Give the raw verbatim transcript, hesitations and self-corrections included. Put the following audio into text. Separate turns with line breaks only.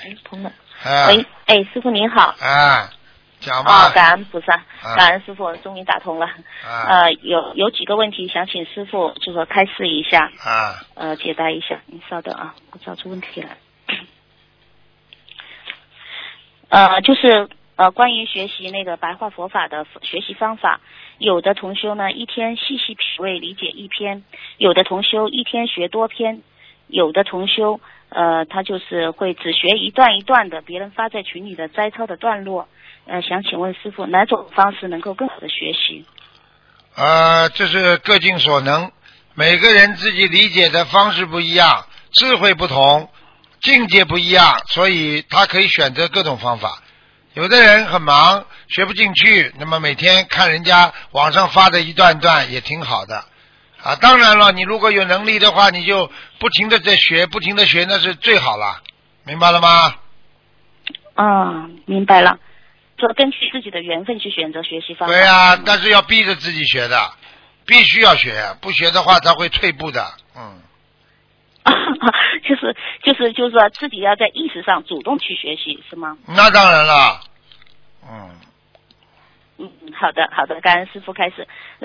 哎，通了。
啊、
喂，哎，师傅您好。
啊，讲吧。
哦，感恩菩萨，
啊、
感恩师傅，终于打通了。
啊、
呃，有有几个问题想请师傅就说开示一下。
啊。
呃，解答一下，你稍等啊，我找出问题来。呃，就是呃，关于学习那个白话佛法的学习方法，有的同修呢一天细细品味理解一篇，有的同修一天学多篇，有的同修呃他就是会只学一段一段的别人发在群里的摘抄的段落。呃，想请问师傅哪种方式能够更好的学习？
呃，这是各尽所能，每个人自己理解的方式不一样，智慧不同，境界不一样，所以他可以选择各种方法。有的人很忙，学不进去，那么每天看人家网上发的一段段也挺好的啊。当然了，你如果有能力的话，你就不停的在学，不停的学，那是最好了，明白了吗？
啊，明白了。就根据自己的缘分去选择学习方法。
对呀、啊，但是要逼着自己学的，必须要学，不学的话他会退步的。嗯。
就是就是就是说自己要在意识上主动去学习，是吗？
那当然了。嗯。
嗯，好的好的，感恩师父开始。